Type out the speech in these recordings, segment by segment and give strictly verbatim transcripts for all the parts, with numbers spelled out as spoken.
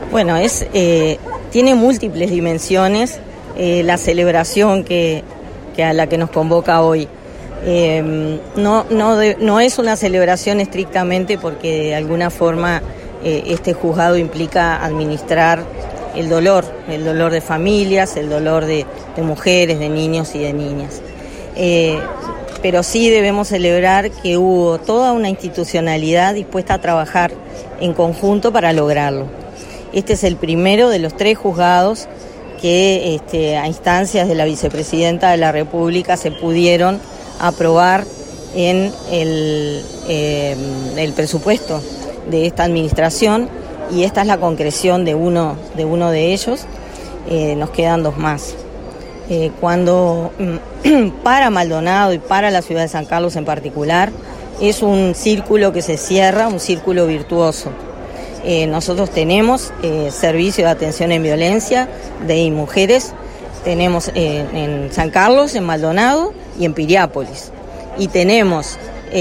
Bueno, es eh, tiene múltiples dimensiones eh, la celebración que, que a la que nos convoca hoy. Eh, no, no, de, no es una celebración estrictamente porque de alguna forma eh, este juzgado implica administrar el dolor, el dolor de familias, el dolor de, de mujeres, de niños y de niñas. Eh, pero sí debemos celebrar que hubo toda una institucionalidad dispuesta a trabajar en conjunto para lograrlo. Este es el primero de los tres juzgados que este, a instancias de la vicepresidenta de la República se pudieron aprobar en el, eh, el presupuesto de esta administración, y esta es la concreción de uno de, uno de ellos. Eh, nos quedan dos más. Eh, cuando para Maldonado y para la ciudad de San Carlos en particular, es un círculo que se cierra, un círculo virtuoso. Eh, nosotros tenemos eh, servicio de atención en violencia de mujeres, tenemos eh, en San Carlos, en Maldonado y en Piriápolis. Y tenemos,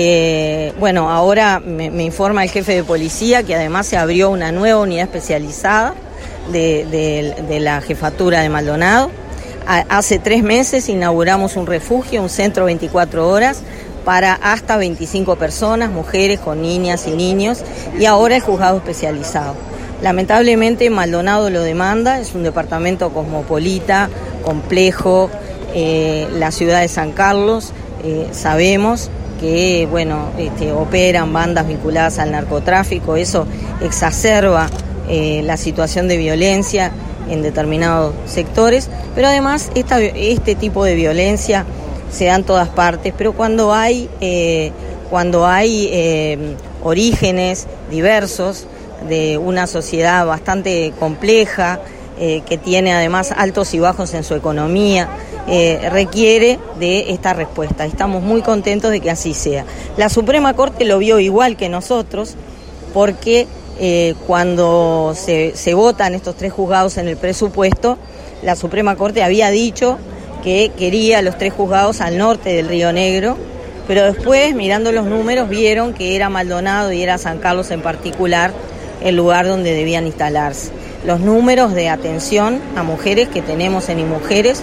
eh, bueno, ahora me, me informa el jefe de policía que además se abrió una nueva unidad especializada de, de, de la jefatura de Maldonado. A, hace tres meses inauguramos un refugio, un centro veinticuatro horas, para hasta veinticinco personas, mujeres con niñas y niños, y ahora el juzgado especializado. Lamentablemente Maldonado lo demanda, es un departamento cosmopolita, complejo. Eh, la ciudad de San Carlos, eh, sabemos que bueno, este, operan bandas vinculadas al narcotráfico, eso exacerba eh, la situación de violencia en determinados sectores, pero además esta, este tipo de violencia se da en todas partes, pero cuando hay, eh, cuando hay eh, orígenes diversos de una sociedad bastante compleja, eh, que tiene además altos y bajos en su economía, eh, requiere de esta respuesta. Estamos muy contentos de que así sea. La Suprema Corte lo vio igual que nosotros, porque eh, cuando se, se votan estos tres juzgados en el presupuesto, la Suprema Corte había dicho que quería los tres juzgados al norte del Río Negro, pero después, mirando los números, vieron que era Maldonado y era San Carlos en particular el lugar donde debían instalarse. Los números de atención a mujeres que tenemos en IMujeres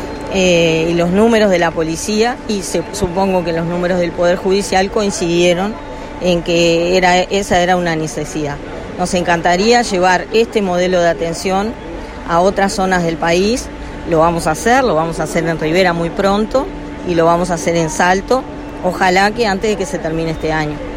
eh, y los números de la policía, y se, supongo que los números del Poder Judicial coincidieron en que era, esa era una necesidad. Nos encantaría llevar este modelo de atención a otras zonas del país. Lo vamos a hacer, lo vamos a hacer en Rivera muy pronto y lo vamos a hacer en Salto, ojalá que antes de que se termine este año.